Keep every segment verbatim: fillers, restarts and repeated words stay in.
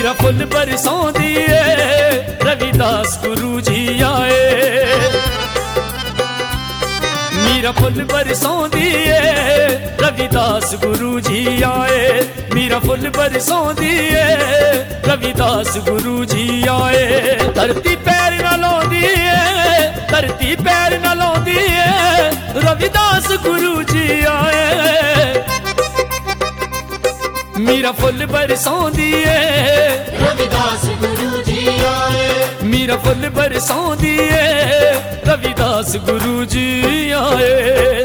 Meera full बरसांदी है रविदास गुरु जी आए। Meera full बरसांदी है रविदास गुरु जी आए। मीरा फुल बरसांदी है रविदास गुरु जी आए। धरती पैर न लाउंदी है, धरती पैर न लाउंदी है रविदास गुरु जी आए। मीरा फुल बरसांदी है रविदास गुरु जी आए। मीरा फुल बरसांदी है रविदास गुरु जी आए।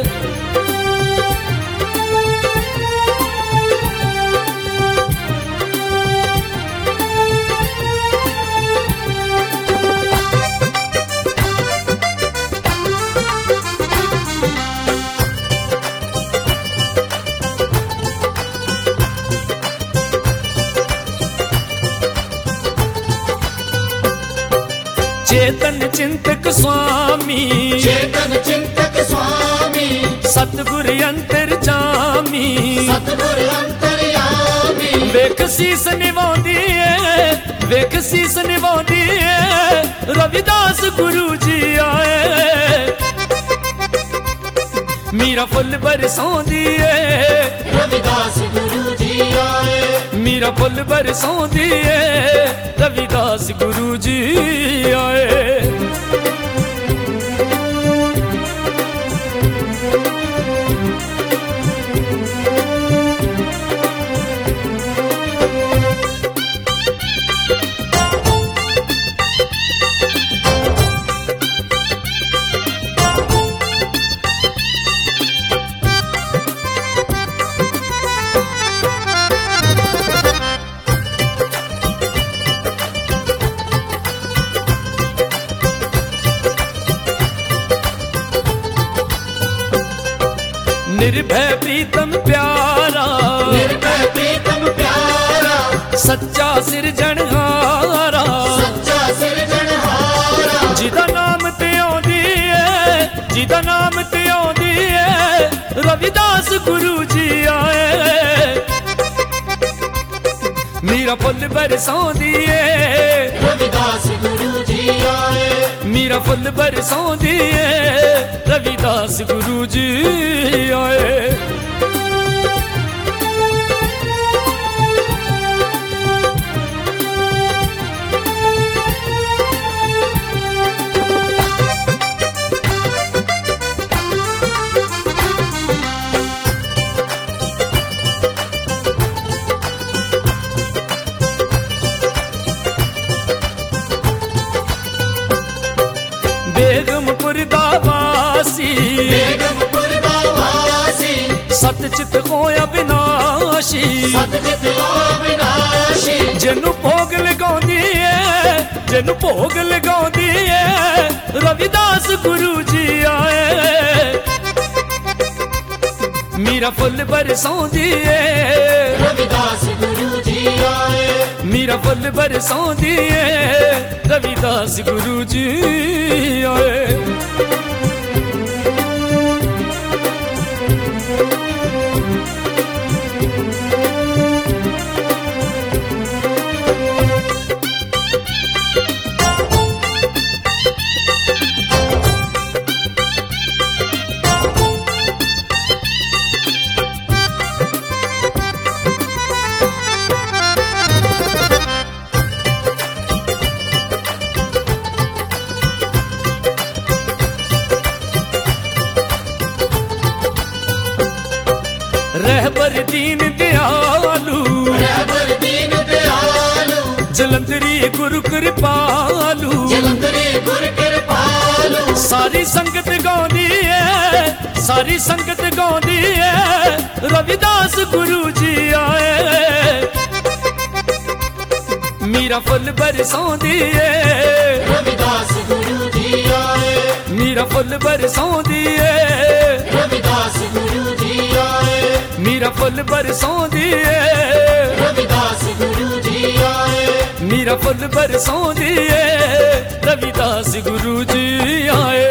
चेतन चिंतक स्वामी, चेतन चिंतक स्वामी, सतगुर अंतरजामी, सतगुर अंतर्यामी। वेख सीस निभांदी है, वेख सीस निभांदी है रविदास गुरु जी आए। मीरा फुल बरसांदी है रविदास गुरु जी आए। मीरा फुल बरसांदी है रविदास गुरु जी आए। निर्भय प्रीतम प्यारा, निर्भय प्रीतम प्यारा, सच्चा सिरजनहारा, सच्चा सिरजनहारा। जिदा नाम ते आउंदी है, जिदा नाम ते आउंदी है रविदास गुरु जी आए। मीरा फुल बरसांदी है रविदास गुरु जी आए। मीरा फुल बरसांदी है रविदास गुरु जी आए। बेगमपुर दा वासी, बेगमपुर दा वासी, सतचित होया विनाशी, सतचित होया विनाशी। जिन्नू भोग लगाउंदी है, जिन्नू भोग लगाउंदी है रविदास गुरु जी आए। मीरा फुल बरसांदी है रविदास गुरु जी आए। मीरा फुल बरसांदी है रविदास गुरु जी आए। रहबर दीन दयालु, रहबर दीन दयालु, जलंधरी गुरु कृपालु, जलंधरी गुरु कृपालु। सारी संगत गाउंदी है, सारी संगत गाउंदी है रविदास गुरु जी आए। मीरा फुल बरसांदी है रविदास गुरु जी आए। मीरा फुल बरसांदी है रविदास गुरु जी आए। मीरा फुल बरसांदी है रविदास गुरु जी आए। मीरा फुल बरसांदी है रविदास गुरु जी आए।